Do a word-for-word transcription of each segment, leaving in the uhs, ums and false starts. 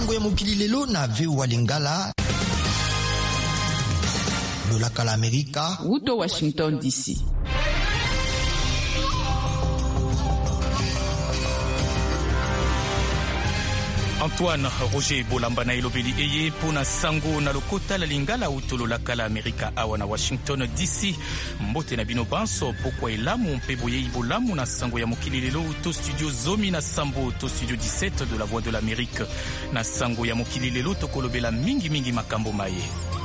sango ya mokili lelo na V O A Lingala. Lolaka la Amerika. Uto Washington D C. Antoine Roger Bolambana ilobeli eye pona sango na lokota la Lingala utololaka la Amerika awa na Washington D C. Mbote na bino banso pokwa elamu mpe boye ibolamu na sango ya mokili lelo to studio Zomi na Sambo to studio dix-sept de la Voix de l'Amérique. Na sango ya mokili lelo to kolobela mingi mingi makambo maye.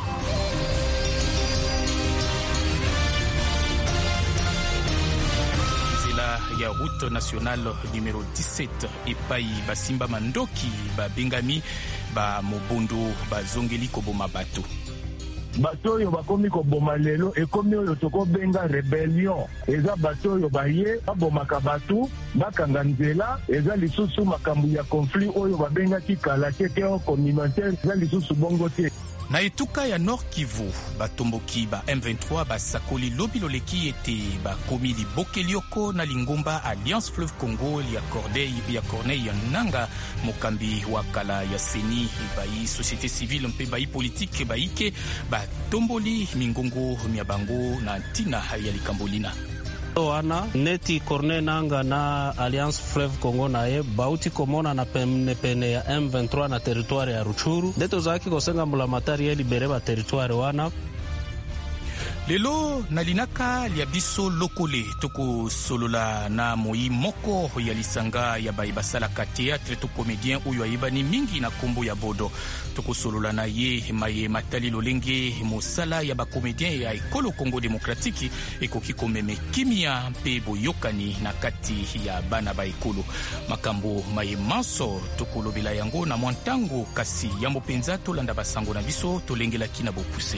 Ya route nationale numéro dix-sept epai basimba mandoki babengami ba mobondo bazongeli koboma bato. Bato oyo bakomi koboma lelo ekomi oyo tokobenga rebellion. Eza bato oyo baye babomaka bato bakanga nzela. Eza lisusu makambo ya conflit oyo babengaki kala teke o communautaire. Eza lisusu bongo te. Na etuka ya Nord Kivu batomboki ba M vingt-trois basakoli lobiloleki ete bakomi libokelioko na lingomba Alliance Fleuve Congo ya Corneille ya Corneille Nanga mokambi wa kala ya Seni bayi société civile mpe bayi politique bayike batomboli mingongo mia bango na ntina ya likambolina. Wana neti Corneille Nanga na Alliance Fleuve Congo na ye bauti komona na pene pene ya M vingt-trois na territoire ya Ruchuru ndeto zaki kosenga mula matari ya libere ba territoire wana. Lelo nalinaka lia biso lokole toko solola na moi moko ya lisanga ya baibasala théâtre to comédien uyo ayibani mingi na kombo ya bodo toko solola na ye maye matali lolenge mosala ya ba comédien ya ekolo Congo démocratique ekoki komeme kimia mpe boyokani na kati ya bana ba ekolo makambo maye manso toko lobela yango na mwantango kasi yambo penza to landa basango na biso to lengela kina bopuse.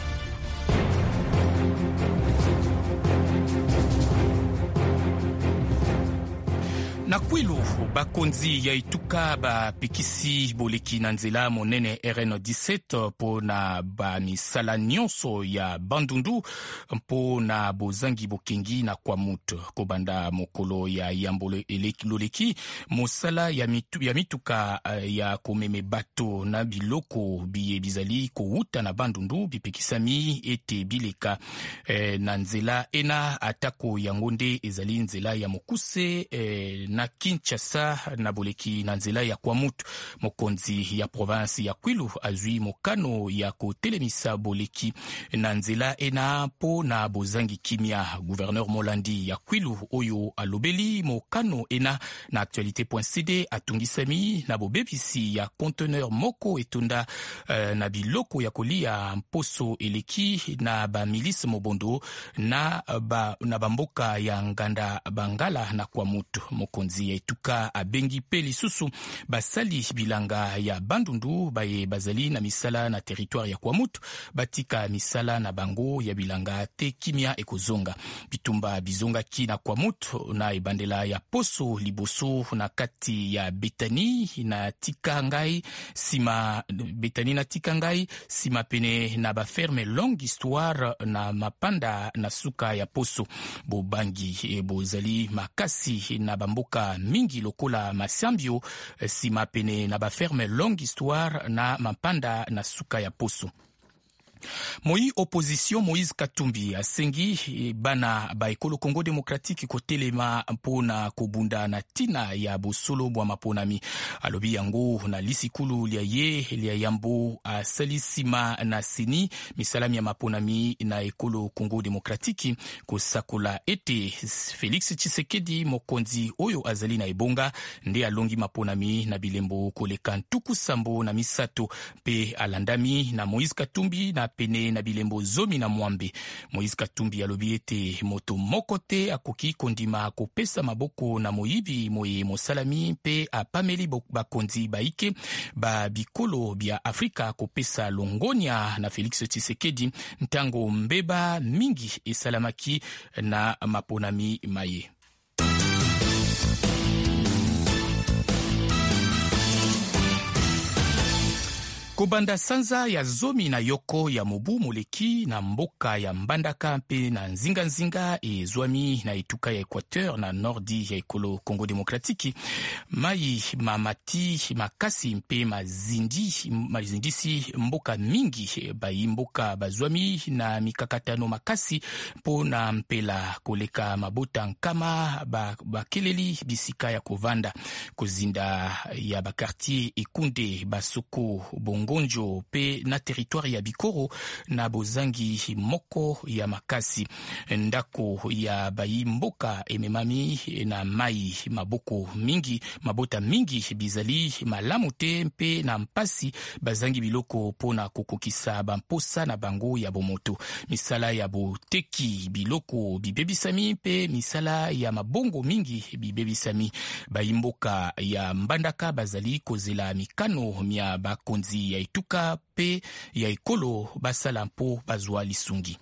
Na Kwilu bakonzi ya ituka ba pikisi boleki na nzela monene R N dix-sept po na ba misala nyonso ya bandundu po na bozangi bokengi na kwamut kobanda mokolo ya yambolo eleki loleki mosala ya, mitu, ya mituka ya komeme bato na biloko biye bizali kouta na bandundu bipekisami ete bileka eh, na nzela ena atako ya ngonde ezali nzela ya mokuse eh, na Kinshasa na boleki na nzela ya Kwamutu mokonzi ya province ya Kwilu azwi mokano ya kotelemisa boleki na nzela ena po na bozangi kimia. Gouverneur Molandi ya Kwilu oyo alobeli mokano ena na actualité.cd atungisami na bobebisi ya conteneur moko etunda uh, na biloko ya kolia mposo eleki na ba milice mobondo na ba na bamboka ya nganda bangala na Kwamutu. Mokonzi ya etuka abengi pe lisusu basali bilanga ya bandundu baye bazali na misala na territoire ya Kwamutu batika misala na bango ya bilanga te kimia ekozonga bitumba bizonga ki na Kwamutu na ebandela ya poso liboso na kati ya Betani na Tikangai sima Betani na Tikangai sima pene na baferme longue histoire na mapanda na suka ya poso bobangi e bozali makasi na bamboka mingi lokola Masambio sima pene na baferme longue histoire na mapanda na suka ya poso. Moi opposition Moïse Katumbi asengi bana ba ekolo Congo démocratique kotelema mpona kobunda na tina ya bosolo bwa maponami alobi yango na lisikulu lia ye lia yambo asalisima na sini misalami ya maponami na ekolo Congo démocratique kosakola ete Félix Tshisekedi mokonzi oyo azali na ebonga nde alongi maponami na bilembo koleka ntuku sambo na misato pe alandami na Moïse Katumbi na pene na bilembo zomi na mwambe. Moïse Katumbi alobi ete moto moko te akoki kondima kopesa maboko na moyibi moye mosalami pe apameli bakonzi baike ba bikolo bia Afrika kopesa longonia na Félix Tshisekedi ntango mbeba mingi esalamaki na maponami maye. Kobanda sanza ya zomi na yoko ya mobu moleki na mboka ya Mbandaka mpe na nzinga nzinga e zwami na etuka ya Equateur na nordi ya ekolo Congo Demokratiki. Mai mamati makasi mpe mazindi mazindisi mboka mingi bayi mboka bazwami na mikakatano makasi po na mpela koleka mabota nkama bakeleli ba bisika ya kovanda kozinda ya bakartier Ekunde Basoko Bongonjo pe na territoire ya Bikoro na bozangi moko ya makasi. Ndako ya bayi mboka ememami na mai maboko mingi mabota mingi bizali malamu te mpe na mpasi bazangi biloko pona kokokisa bamposa na bango ya bomoto. Misala ya boteki biloko bibebisami mpe misala ya mabongo mingi bibebisami. Bayi mboka ya Mbandaka bazali kozela mikano mia bakonzi ya etuka pe ya ekolo basala mpo bazwa lisungi.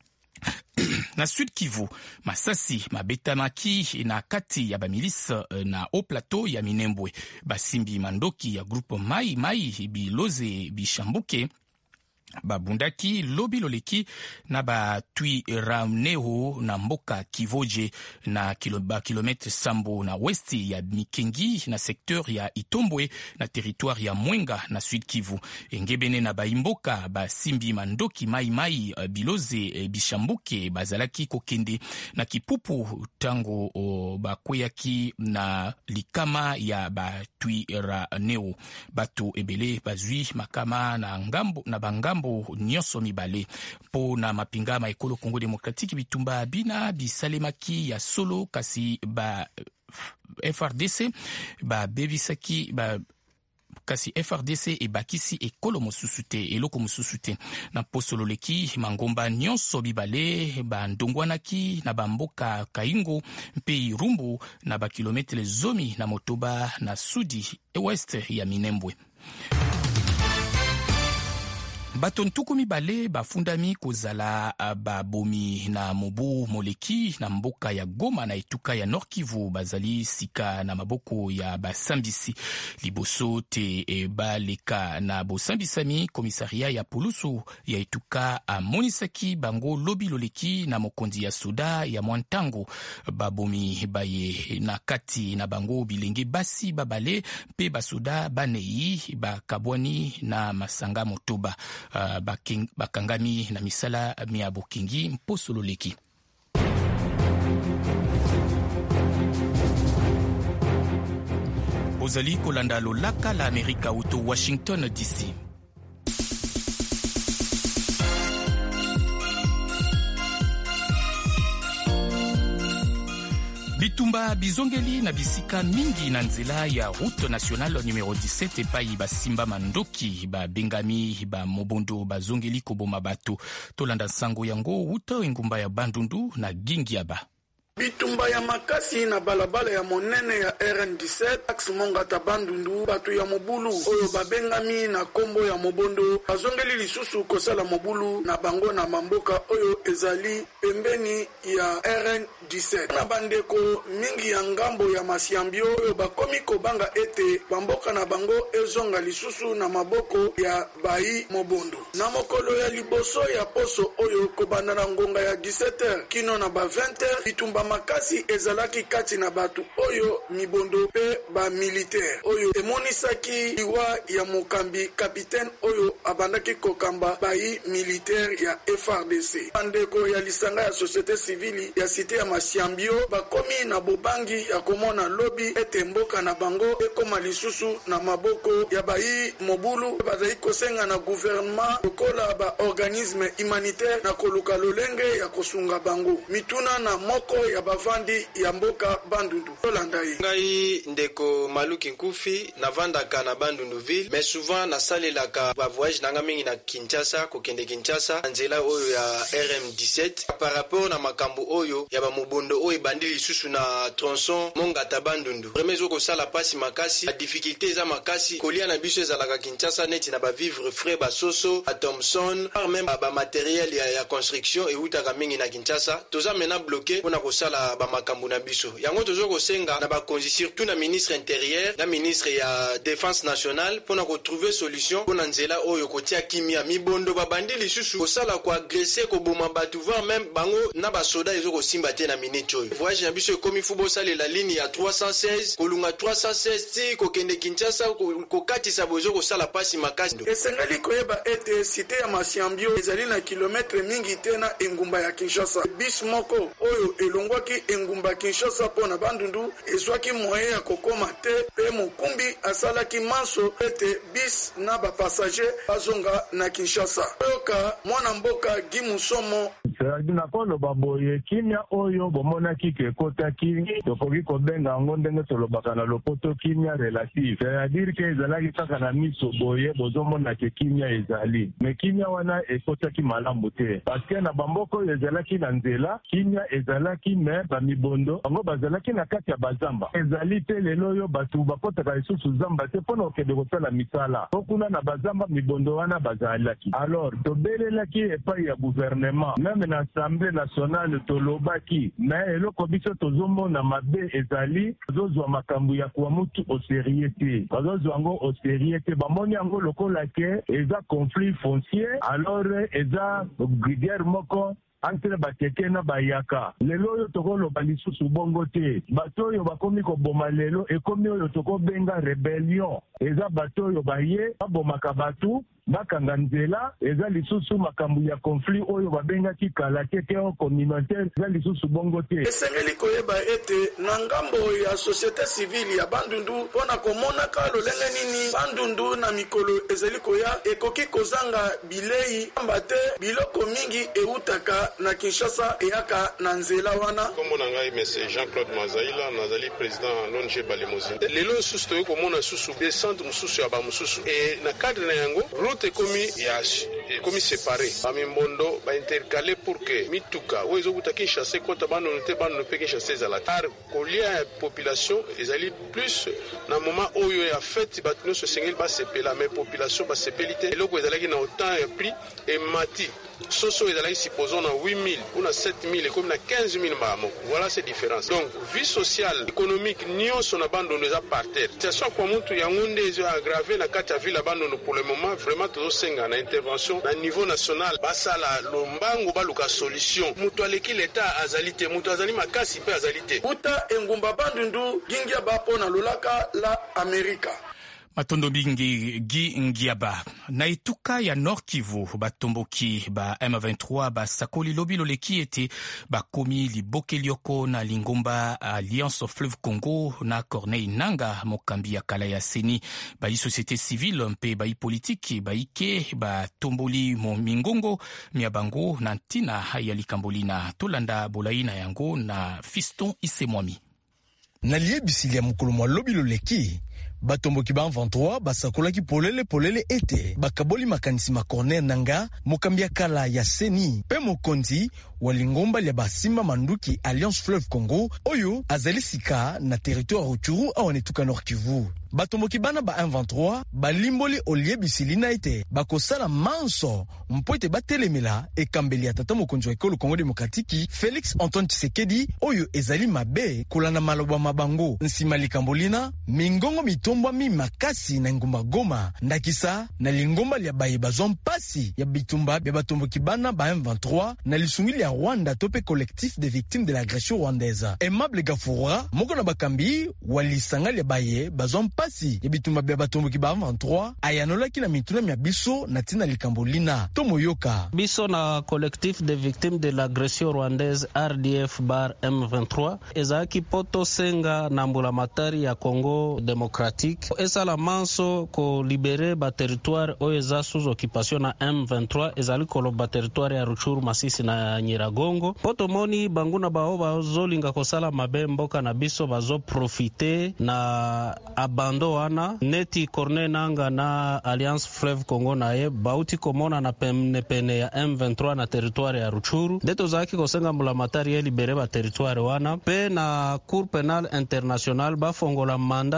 Na Sud Kivu, masasi mabetamaki na kati ya bamilis na Haut Plateau ya Minembwe. Basimbi mandoki ya grupo Mai Mai Biloze Bishambuke babundaki lobi loleki na batui Ramneo na mboka Kivoje na kiloba kilometre sambo na westi ya Mikengi na sekteur ya Itombwe na territoire ya Mwenga na Sud Kivu. Engebene na baimboka basimbi mandoki Mai Mai Biloze Bishambuke bazalaki kokende na kipupu tango o, bakweyaki na likama ya batui Ramneo. Bato ebele bazui makama na ngambo na bangambo nyonso mibale po na mapinga ma ekolo Congo Demokratiki bitumba bina bisalemaki ya solo kasi ba F R D C ba bebisaki ba kasi F R D C e bakisi ekolo mosusu te eloko mosusu te na posololeki mangomba nyonso bibale ba ndongwanaki na bamboka Kaingo mpe Irumbu na ba kilometre zomi na motoba na sudi e west ya Minembwe. Bato ntuku mibale bafundami kozala babomi na mobu moleki na mboka ya Goma na etuka ya Nord Kivu bazali sika na maboko ya basambisi. Liboso te e baleka na bosambisami komisaria ya polusu ya etuka amonisaki bango lobi loleki na mokonzi ya soda ya Mwantango. Babomi baye na kati na bango bilenge basi babale pe basoda banei bakabwani na masanga motoba. Uh, baking, bakangami na misala mia bokingi mposololeki. Bozali kolanda lolaka la Amerika uto Washington D C. Bitumba bizongeli na bisika mingi na nzela ya route nationale numéro dix-sept epai basimba mandoki ba bengami ba mobondo bazongeli koboma bato. Tolanda sango yango uta engumba ya Bandundu na Gingiaba. Bitumba ya makasi na balabala ya monene ya R N dix-sept axe Mongata Bandundu bato ya mobulu oyo babengami na kombo ya mobondo bazongeli lisusu kosala mobulu na bango na mamboka oyo ezali pembeni ya R N dix-sept. Na bandeko mingi ya ngambo ya masiambio oyo bakomi kobanga ete bamboka na bango ezonga lisusu na maboko ya bayi mobondo. Na mokolo ya liboso ya poso oyo kobanda na ngonga ya dix-sept heures kino na ba vingt heures bitumba makasi ezalaki kati na batu oyo mibondo pe ba militaire oyo emonisaki liwa ya mokambi kapitaine oyo abandaki kokamba bayi militaire ya F R D C. Bandeko ya lisanga ya société civile ya cité ya masiambio bakomi na bobangi ya komona lobi ete mboka na bango ekoma lisusu na maboko ya bayi mobulu bazali kosenga na gouvernement lokola ba organisme humanitaire na koluka lolenge ya kosunga bango mituna na moko ya bavandi ya mboka Bandundu. Tolandai ngai ndeko Maluki Nkufi navandaka na Bandundu ville mais souvent nasalelaka ba voyage nanga mingi na Kinshasa kokende Kinshasa nzela oyo ya R M dix-sept par rapport na makambo oyo ya ba mobondo oyo bandili susu na tronçon Mongata Bandundu. Remezo ko sala pasi makasi la difficulté za makasi kolia na biso ezalaka Kinshasa neti na ba vivre frais ba soso a Thomson par même ba matériel ya, ya construction et utaka mingi na Kinshasa toza mena bloqué pona ko kosala bamakambo na biso. Yango tozo kosenga na bakonzi surtout na ministre intérieur na ministre ya défense nationale pona ko trouver solution pona nzela oyo kotia kimia mibondo babandi lisusu kosala ko agresser ko boma batu voire même bango na basoda ezo kosimba te na minute oyo. Voyage na biso ekomi fubo sale la ligne ya trois cent seize kolunga trois cent seize ti kokende Kinshasa ko katisa bozo kosala pasi makasi. Esengeli koyeba ete cité ya Masiambio ezali na kilometre mingi te na engumba ya Kinshasa. Bis moko oyo elongwaki engumba Kinshasa pona Bandundu ezwaki moyen ya kokoma te pe mokumbi asalaki manso ete bis na ba passager bazonga na Kinshasa. Oyoka mwana mboka Gimusomo na koloba boye kimia oyo bomonaki ke kotaki tokoki kobenga yango ndenge tolobaka na lopoto kimia relative, c'est-à-dire ke ezalaki kaka na miso boye bozomona ke kimia ezali me kimia wana ekotaki malamu te parce que na bamboko ezalaki na nzela kimia ezalaki me bamibondo bango bazalaki na kati ya bazamba ezali te lelo oyo batu bakotaka lisusu zamba te mpona okende kosala misala okuna na bazamba mibondo wana bazalaki. Alors tobelelaki epai ya gouvernement meme na Assemblée nationale tolobaki me eloko biso tozomona mabe ezali bazozwa makambo ya kwa mutu au sérieux te bazozwa yango au sérieux te bamoni yango lokola ke eza conflit foncier alors eza guerre moko entre bateke na bayaka. Lelo oyo tokoloba lisusu bongo te bato oyo bakomi koboma lelo ekomi oyo tokobenga rebellion eza bato oyo baye babomaka batu bakanga nzela eza lisusu makambo ya conflit oyo babengaki kala teke o communautaire eza lisusu bongo te. Esengeli koyeba ete na ngambo ya société civile ya Bandundu pona komonaka lolenge nini Bandundu na mikolo ezeli koya ekoki kozanga bilei ambate biloko mingi eutaka na Kinshasa eyaka na nzela wana. Kombo na ngai monsieur Jean-Claude Mazaila nazali président l'O N G Balimousin. Lelo susu to komona susu be centre mususu ya ba mususu e na cadre na yango route komi ya komi séparé bamimbondo ba intercaler pour que mituka wezo kuta Kinshasa kota bano te bano pe Kinshasa za la tar kolia population ezali plus na moment oyo ya fête batno se sengel ba sepela mais population ba sepelite eloko ezalaki na autant ya prix et mati soso ezalaki supposons na huit mille ou na sept mille comme na quinze mille mamo. Voilà ces différences. Donc vie sociale économique nyonso na bando nous a par terre. C'est soit kwa mtu ya ngunde ezo aggraver na kati ya ville bando pour le moment vraiment tozo senga na intervention na niveau national basala lombango baluka solution. Mutu aleki l'état azalité mutu azali makasi pe azalité. Uta engumba Bandundu gingia bapo na lolaka la Amerika. Matondo bingi gi ngiaba na ituka ya Nord Kivu batomboki ba M vingt-trois ba sakoli lobilo leki ete bakomi liboke lioko na lingomba Alliance Fleuve Congo na Corneille Nanga mokambi ya kala ya seni ba société civile mpe ba politique ba ike ba tomboli mo mingongo miabango na ntina ya likamboli na tolanda bolaina yango na Fiston Isemwami na liebisili ya mokolo mwa lobilo leki batomboki ba vingt-trois basakolaki polele polele ete bakaboli makanisi ma Corneille Nanga mokambi ya kala ya seni pe mokonzi wa lingomba ya basimba manduki Alliance Fleuve Congo oyo azali sika na territoire Rutshuru awane tuka Nord Kivu. Batomboki bana ba M vingt-trois balimboli oliebisili na ete bakosala manso mpo ete batelemela ekambeli ya tata mokonzi wa ekolo Congo Démocratique Félix Antoine Tshisekedi oyo ezali mabe kolanda maloba mabango nsima likambolina mingongo mitombwa mi makasi na ngumba Goma ndakisa na lingomba ya baye bazon pasi ya bitumba ya batomboki bana ba M vingt-trois na lisungili ya Rwanda tope collectif des victimes de l'agression rwandaise. Aimable Gafura moko na bakambi walisangali ya baye bazon pasi ya bitumba ya batomboki ba M vingt-trois ayanolaki na mituna mya biso na tina likambolina tomoyoka biso na collectif des victimes de l'agression rwandaise R D F bar M vingt-trois ezaki poto senga na mbula matari ya Congo Démocratique esala manso ko libere ba territoire oyo eza sous occupation na M vingt-trois ezali kolo ba territoire ya Rutshuru Masisi na Nyiragongo poto moni banguna bao bazolinga kosala mabe mboka na biso bazo profiter na abando wana neti Corneille Nanga na Alliance Fleuve Congo na ye bauti komona na pene pene ya M vingt-trois na territoire ya Rutshuru deto zaki kosenga mbula matari ya libere ba territoire wana pe na Cour pénale internationale ba fongola manda po ba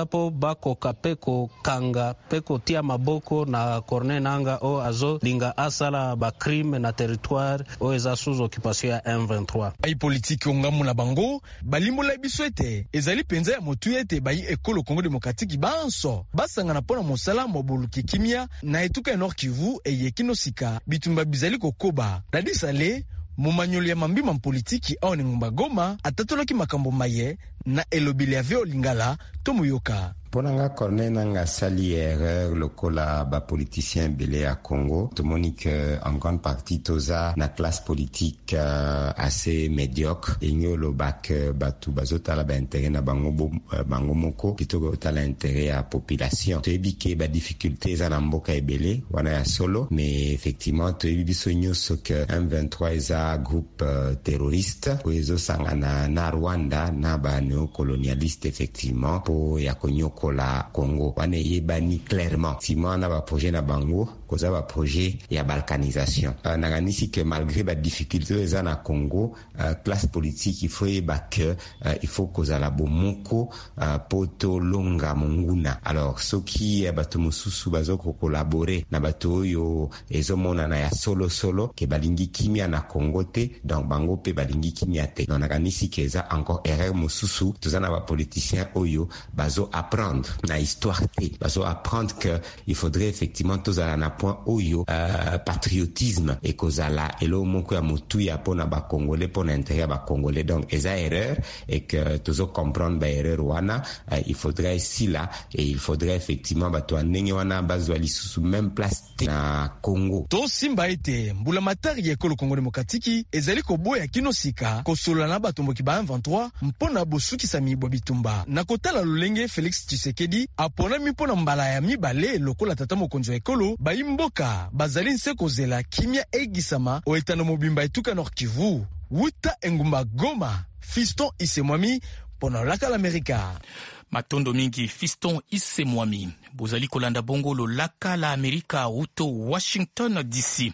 bakoka pe kokanga pe kotia maboko na Corneille Nangaa o azolinga asala bacrime na territoire o eza sous occupation ya M vingt-trois. Ai politiki ongamu na bango balimbola biso ete ezali penza ya motu ete bayi ekolo Congo démocratique banso basangana pona mosala mobuluki kimia na etuka Nord Kivu eyekino sika bitumba bizali kokoba dadisale mumanyoli ya mambima politiki au ni ngumba Goma atatolaki makambo maye na elobili ya Veo Lingala tomuyoka. Ponanga Corneille Nangaa sali erreur lokola ba politicien belé à Congo. Tout moni que en grande partie toza na classe politique euh, assez médiocre. Inyo lo bak batu bazota la ba intérêt na bango bo bango moko plutôt que la intérêt à population. To ebike ba difficulté za na mboka ebele wana ya solo mais effectivement to ebiso nyoso que M vingt-trois eza groupe euh, terroriste ko ezo sangana na Rwanda na ba néocolonialiste effectivement po ya konyo la Congo wane yebani clairement sima na ba projet na bango koza ba projet ya balkanisation uh, naganisi que malgré ba difficulté eza na Congo uh, classe politique il faut yeba que uh, il faut koza la bomoko uh, poto longa monguna alors soki uh, bato mosusu bazoko collaborer na bato yo ezomona na ya solo solo ke balingi kimia na Congo te donc bango pe balingi kimia te donc naganisi que eza encore erreur mosusu tozana ba politiciens oyo bazo apprendre na histoire te bazo apprendre que il faudrait effectivement tozala na point oyo euh, patriotisme et kozala elo moko ya motu ya pona ba congolais pona intérêt ba congolais donc eza erreur et que tozo comprendre ba erreur wana euh, il faudrait ici là et il faudrait effectivement ba to ndenge wana bazwa lisusu même place na Congo to simba ete mbula matari ya ekolo Congo démocratique ezali ko boya kinosika ko solola na batomboki ba M vingt-trois mpona bosuki sami bo bitumba na kotala lolenge Félix Tshisekedi apona mipona mbala ya mibale lokola tata mokonzo ekolo bayimboka bazali nse kozela kimia egisama o etano mobimba etuka Nord Kivu wuta engumba Goma. Fiston Isemwami pona laka l'Amerika. Matondo mingi Fiston Isemwami bozali kolanda bongo lo laka la Amerika uto Washington D C.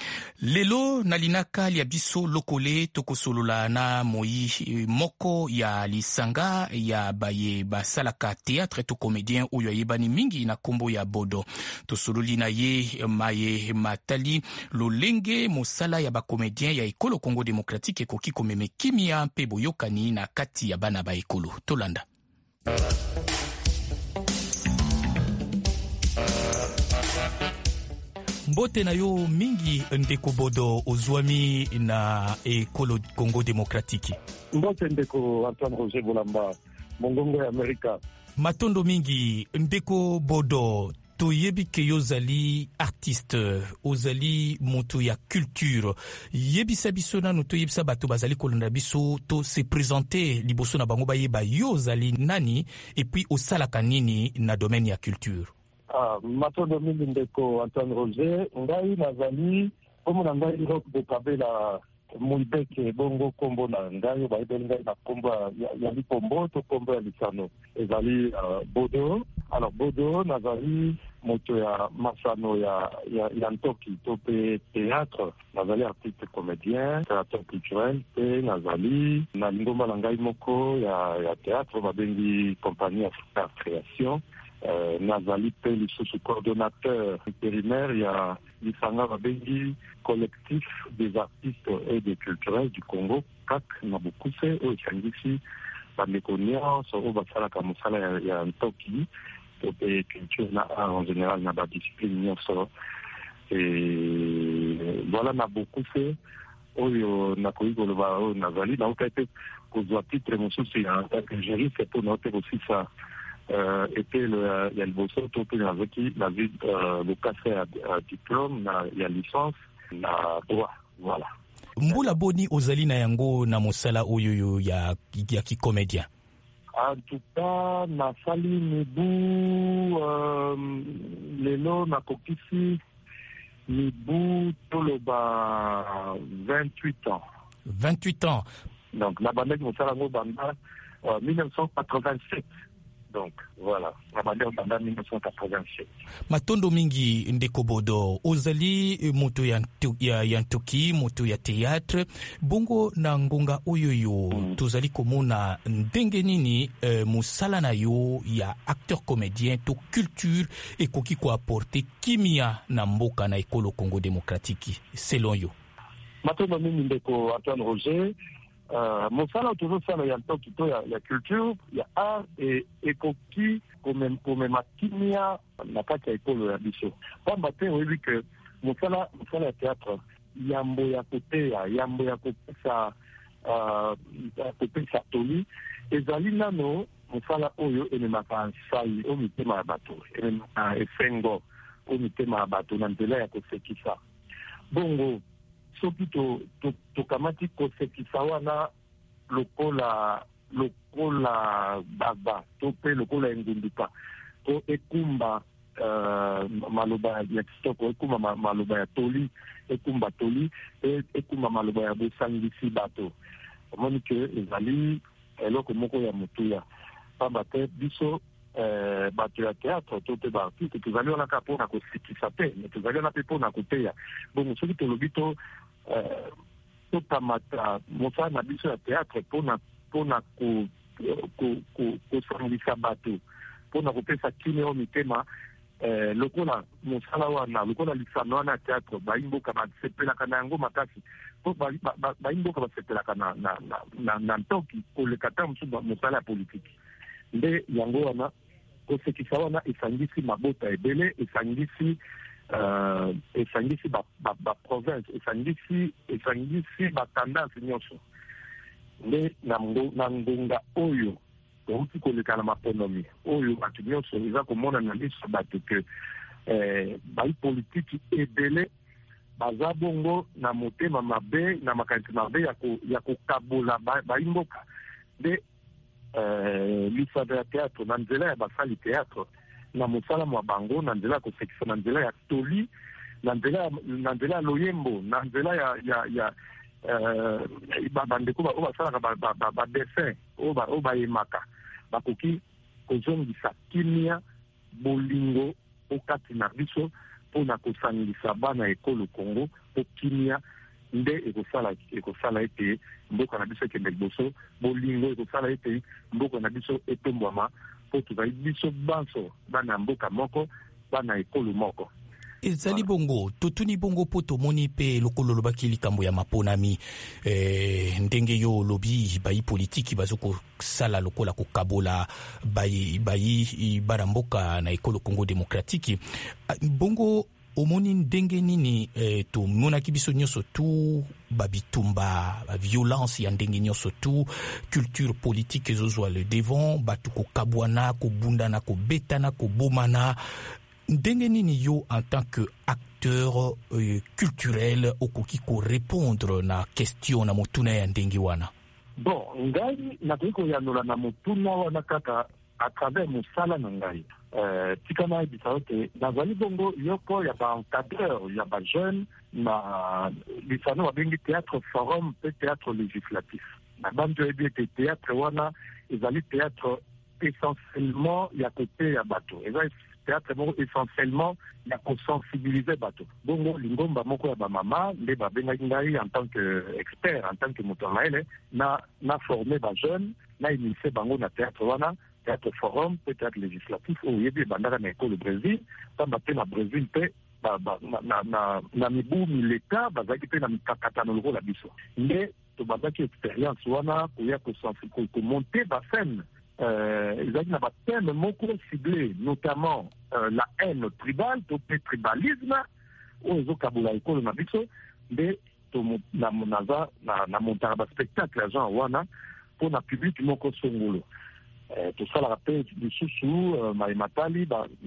Lelo nalinaka lia biso lokole tokosolola na moi moko ya lisanga ya baye basalaka théâtre to comédien oyo yebani mingi na kombo ya Bodo. Tosololi na ye maye matali lolenge mosala ya ba comédien ya ekolo Congo démocratique ekoki komeme kimia mpe boyokani na kati ya bana ba ekolo. Tolanda. Mbote na yo mingi ndeko Bodo ozwami na ekolo Congo démocratique. Mbote ndeko Antoine Roger Bolamba mongongo ya Amerika. Matondo mingi ndeko Bodo toyebi ke yozali artiste ozali moto ya culture yebisa biso nanu toyebisa bato bazali kolanda biso to se présenter liboso na bango bayeba yozali nani et puis osalaka nini na domaine ya culture. Ah, matondo mingi ndeko Antoine Roger, ngai nazali komo na ngai rock de Kabela Muibeke bongo kombo na ngai ba ibeli ngai na kombo ya, ya Lipombo to kombo ya Lisano ezali uh, Bodo. Alors Bodo nazali moto ya masano ya ya, ya Ntoki to pe théâtre nazali artiste comédien créateur culturel pe nazali na lingomba na ngai moko ya ya théâtre babengi compagnie Africa Création. Euh, nazali pe lisusu coordonnateur intérimaire ya lisanga babengi collectif des artistes et des culturels du Congo C A C na Bokuse oyo changisi bandeko nyonso oyo basalaka mosala ya, ya Ntoki to pe culture na art en général na badiscipline nyonso et voilà na Bokuse oyo nakoki koloba oyo nazali nauka ete kozwa titre mosusu ya tant que juriste po naote kosisa Euh, était le il y a le bosso tout la vie la vie le passé à diplôme na ya licence na droit voilà. Mbula boni ozali na yango na mosala oyo ya ya ki comédien. En tout cas na sali mibu euh, lelo na kokisi mibu toloba vingt-huit ans. vingt-huit ans. Donc la bande mosala ngo banda euh, mille neuf cent quatre-vingt-sept. Donc voilà, Ramadan pendant mille neuf cent quatre-vingt-sept. Matondo mingi ndeko bodo ozali moto ya, ya, ya ntoki moto ya théâtre bongo na ngonga oyoyo mm. tozali komona ndenge nini eh, musala na yo ya acteur comédien to culture ekoki ko apporter kimia na mboka na ekolo Congo démocratique selon yo. Matondo mingi ndeko Antoine Roger. Uh, mosala tozosala ya ntoki to ya, ya culture ya art e ekoki komema kimia na kati ya ekolo ya biso pamba te oyebi ke mosala mosala ya théâtre yambo ya koteya yambo ya kopesa uh, kopesa toli ezali nano mosala oyo ememaka nsali o mitema ya bato ememaka esengo o mitema ya bato na nzela ya kosekisa bongo soki tokamati to, to kosekisa wana lokola lokola baba to mpe lokola engundika to ekumba uh, maloba ya kitoko ekumba maloba ya toli ekumba toli e, ekumba maloba ya bosangisi bato omoni ke ezali eloko moko ya motuya pamba te biso Uh, bato ya théâtre to te baartiste tozali wana kaka mpona kosikisa te me tozali wana mpe mpona koteya bongo soki tolobi to uh, tokamata mosala na biso ya théâtre mpona mpona kosangisa bato mpona kopesa kine oyo mitema uh, lokola mosala wana lokola lisano wana ya théâtre baimboka basepelaka na yango makasi po baimboka basepelaka na, na, na, na, na ntoki koleka ta mosusu mosala ya politike nde yango wana kosekisa wana esangisi mabota ebele esangisi uh, esangisi ba, ba, ba province esangisi esangisi batendance nyonso nde na, na ngonga oyo touti koleka na maponomi oyo bato nyonso eza komona na miso bato ke eh, bai politiki ebele baza bongo na motema mabe na makanisi mabe ya kokabola baimboka nde Uh, lisado ya théâtre na nzela ya basali théâtre na mosala mwa bango na nzela ya kosekisa na nzela ya toli na nzela na nzela ya loyembo na nzela ya ya ya uh, bandeko oyo basalaka badessin oyo bayemaka bakoki kozongisa kimia bolingo okati na biso mpona kosangisa bana ekolo Congo po kimia nde ekosala ekosala ete mboka na biso ekende liboso bolingo ekosala ete mboka na biso etombwama po tozali biso banso bana mboka moko bana ekolo moko ezali bongo totuni bongo po tomoni mpe lokolo lobaki likambo ya maponami eh, ndenge yo lobi bayi politiki bazokosala lokola kokabola bayi bayi bana mboka na ekolo Congo démocratique bongo omoni ndenge nini eh, tomonaki biso nyonso tu babitumba violence ya ndenge nyonso tu culture politique ezozwa le devant bato kokabwana kobundana kobetana kobomana ndenge nini yo en tant que acteur euh, culturel okoki korépondre na question na motuna ya ndenge wana? Bon, ngai nakoki koyanola na motuna wana kaka à travers mosala na ngai. Uh, tika na ebisa ote nazali bongo yoko ya baencadreur ya bajeune na lisano babengi théâtre forum mpe théâtre législatif na bantu oyebi ete théâtre wana ezali théâtre essentiellement ya kote ya bato eza théâtre moko essentiellement ya kosensibiliser bato bongo lingomba moko ya bamama nde babengaki ngai en tant que expert en tant que moto ya mayele na na former bajeune na initie bango na théâtre wana théâtre forum peut théâtre législatif oyo yebi ebandaka na ekolo Brésil pamba te na Brésil mpe na mibu mileka bazalaki mpe na mikakatano lokola biso nde tobandaki expérience wana koya komonte bascène ezalaki na bathème moko ciblé notamment la haine tribale to mpe tribalisme oyo ezokabola ekolo na biso nde naza na montaka baspectacle ya genre wana mpo na public moko songolo. Tout ça, la rappel du sous-sous, Maïmatali,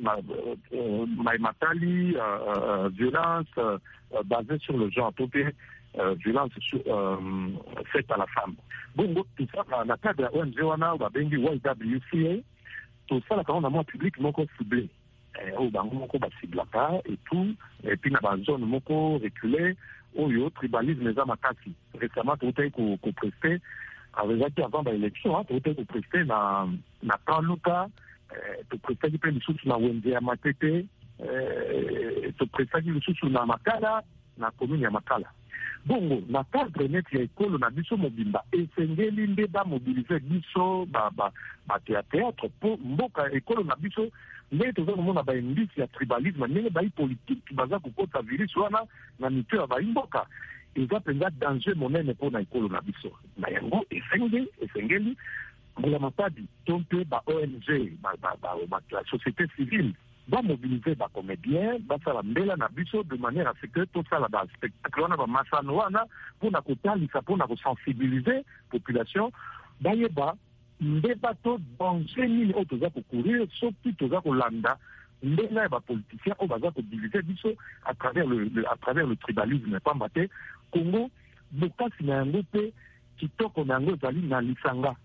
Maïmatali, violence basée sur le genre, tout est violence faite à la femme. Bon, tout ça, dans le cadre de la O N G, on a bengi Y W C A, tout ça, là, quand on a moins public, moko ciblé. Au bango moko ba ciblaka et tout, et puis dans la zone moko reculée, au yo tribalisme les amakasi. Récemment, tout est qu'on prestait. Avec avant l'élection, hein, peut-être prester na na Kanluka toprestaki mpe lisusu na wenze ya Matete, toprestaki lisusu na Makala, na commune ya Makala. Bongo na cadre net ya ekolo na biso mobimba esengeli nde bamobilize biso bato ya théâtre po mboka ekolo na biso ndenge toza komona baindisi ya tribalisme ndenge bai politike baza kokota virus wana na mito ya baimboka eza mpenza danger monene mpona ekolo na biso. Na yango esengeli esengeli mbula matadi to mpe ba-O N G société civile bamobilize bacomédien basala mbela na biso de manière à ce que tosala baspectacle wana bamasano wana mpona kotalisa mpona kosensibilize population bayeba nde bato danger nini oyo toza kokurir soki toza kolanda ndenge ya bapoliticien oyo baza kobilize biso à travers le, le, à travers le tribalisme pamba te Congo bokasi na yango mpe kitoko na yango ezali na lisanga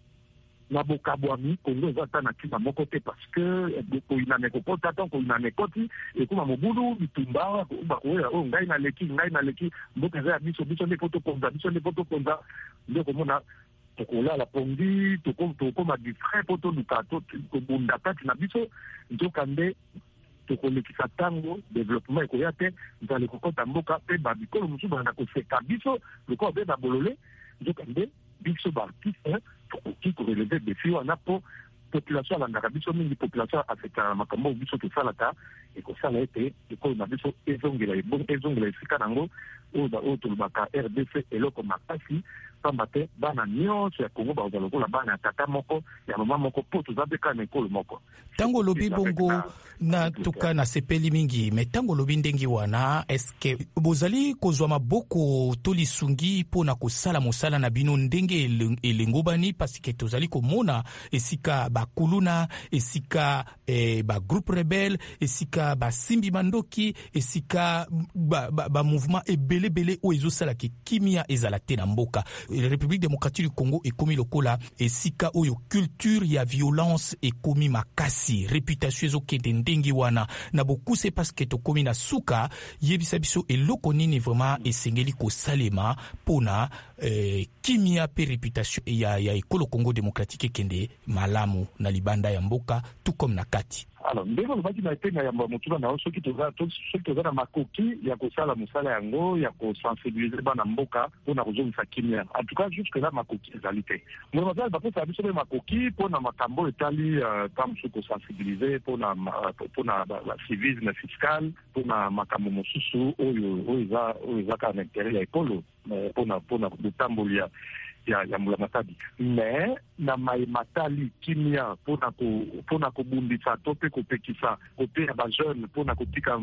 na bokabwami Congo eza ta na kima moko te parce que koinane kokota tan koinane koti ekoma mobulu bitumba bakoya oyo ngai naleki ngai naleki mboka eza ya biso biso nde po tokonza biso nde po tokonza nde komona tokolala pongi tokoma distrait po toluka kobunda kati na biso nzoka nde tokolekisa ntango développement ekoya te nzala ekokota mboka mpe babikolo mosusu banda koseka biso lokola mpe babolole nzoka nde biso baartiste tokoki koreleve defi wana po population alandaka biso mingi population afekta na makambo oyo biso tosalaka ekosala ete ekolo na biso ezongela ezongela esika nango oyo tolobaka R D C eloko makasi pamba te bana nyonso ya Kongo baoza lokola bana ya tata moko ya mama moko mpo toza mpe kaka na ekolo moko ntango lobi bongo na tuka na sepeli mingi me ntango lobi ndenge wana eske bozali kozwa maboko to lisungi mpona kosala mosala na bino ndenge elengobani pasike tozali komona esika bakuluna esika eh, bagroupe rebelle esika basimbi mandoki esika bamouvement ebelebele oyo ezosalaka kimia ezala te na mboka. La République démocratique du Congo ekomi lokola esika oyo culture ya violence ekomi makasi réputation ezokende ndenge wana na bokuse parce que tokomi na suka yebisa biso eloko nini vraiment esengeli kosalema pona eh, kimia pe réputation ya, ya ekolo Congo démocratique ekende malamu na libanda ya mboka tout comme na kati. Alors ndenge lobaki na etenga ya motuna na soki toza soki toza na makoki ya kosala mosala yango ya kosensibiliser bana mboka mpona kozongisa kimia en tout cas jusque là makoki ezali te mbona mazali bapesaka biso mpe makoki mpona makambo etali ta mosusu kosensibiliser mpona mpona civisme fiscal mpona makambo mosusu oyo oyo eza kaka na intere ya ekolo mpona mpona botamboli ya ya ya mbula matadi mais na mai matali kimia pona ko pona ko bundisa to pe ko pekisa kote ya ba jeune pona kotika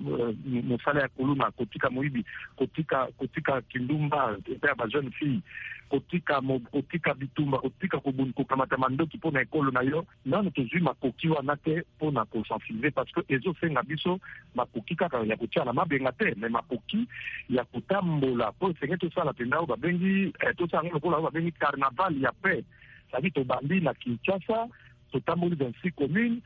mosala ya kuluna kotika moibi kotika kotika kindumba pe ya ba jeune fille kotika mo kotika bitumba kotika ko bunko kamata mandoki pona ekolo na yo nanu tozui makoki wana te pona ko sensibiliser parce que ezo senga biso makoki kaka ya kotia na mabenga te mais makoki ya kutambola po senge to sala tendao ba bengi to sanga lokola ba bengi carnaval ya paix sabi to bandi na Kinshasa to tamboli dans six communes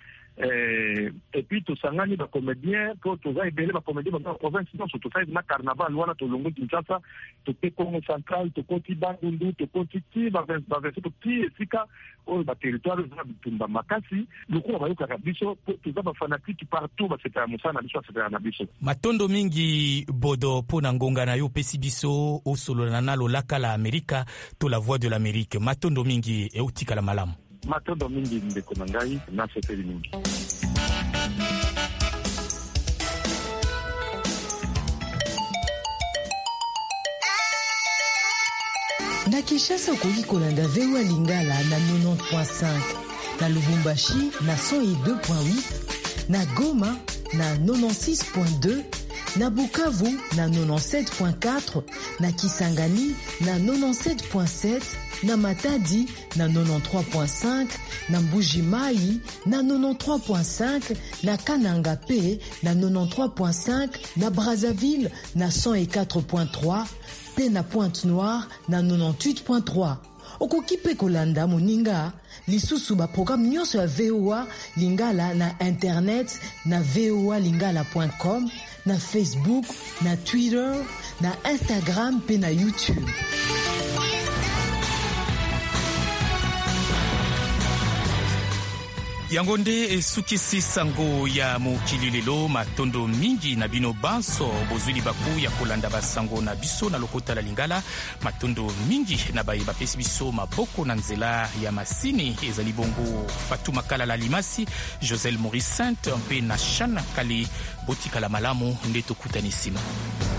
eh, et puis to sangani ba comédien to to za ibele ba comédien ba province non to fa na carnaval wana to longo Kinshasa to te Congo central to koti Bandundu to koti ti ba ba to ti sika o ba territoire za bitumba makasi lokola ba yoka biso to za ba fanatique partout ba seta musana biso seta na biso matondo mingi bodo pona ngonga na yo pesi biso o solo na nalo laka la Amerika to la voix de l'Amérique matondo mingi e utika la malamu matondo mingi ndeko na ngai na sepeli mingi. Na Kinshasa okoki kolanda V O A Lingala na quatre-vingt-dix point cinq, na Lubumbashi na cent deux point huit, na Goma na quatre-vingt-six point deux, na Bukavu na quatre-vingt-dix-sept point quatre, na Kisangani na quatre-vingt-dix-sept point sept, na Matadi na quatre-vingt-treize point cinq, na Mbuji-Mayi na quatre-vingt-treize point cinq, na Kananga P na quatre-vingt-treize point cinq, na Brazzaville na cent quatre point trois, pe na Pointe-Noire na quatre-vingt-dix-huit point trois. Okoki pe kolanda moninga lisusu ba programme nyonso ya V O A Lingala na internet na v o a lingala point com, na Facebook, na Twitter, na Instagram pe na YouTube. yango nde esukisi sango ya mokili lelo matondo mingi na bino banso bozwi libaku ya kolanda basango na biso na lokota la Lingala. Matondo mingi na baye bapesi biso maboko na nzela ya masini ezali bongo Fatuma Kala la Limasi, Josel Maurice Sainte mpe na Shana Kali botika la malamu nde tokutani sima.